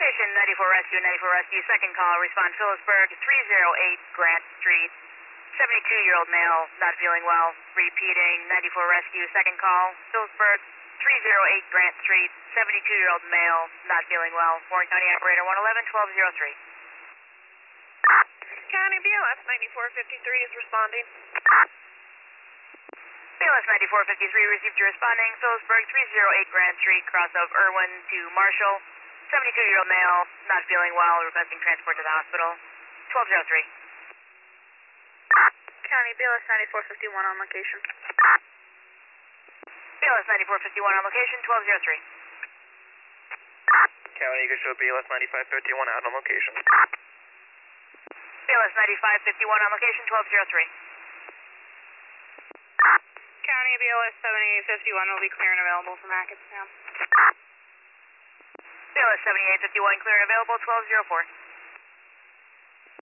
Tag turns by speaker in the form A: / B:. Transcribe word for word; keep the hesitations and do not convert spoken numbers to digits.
A: Station ninety-four Rescue, ninety-four Rescue, second call, respond Phillipsburg, three oh eight Grant Street, seventy-two-year-old male, not feeling well. Repeating, ninety-four Rescue, second call, Phillipsburg, three oh eight Grant Street, seventy-two-year-old male, not feeling well. Warren County Operator one eleven, twelve oh three.
B: County B L S ninety-four fifty-three is responding.
A: B L S ninety-four fifty-three received you responding. Phillipsburg, three oh eight Grant Street, cross of Irwin to Marshall. seventy-two-year-old male, not feeling well, requesting transport to the hospital. twelve oh three.
B: County B L S ninety-four fifty-one on location.
A: B L S ninety-four fifty-one on location, twelve oh three.
C: County Eagle Show B L S ninety-five fifty-one out on location.
A: B L S ninety-five fifty-one on location, twelve oh three.
B: County B L S seventy-eight fifty-one will be clear and available from Hackettstown.
A: B L S seventy-eight fifty-one clear and available, twelve oh four.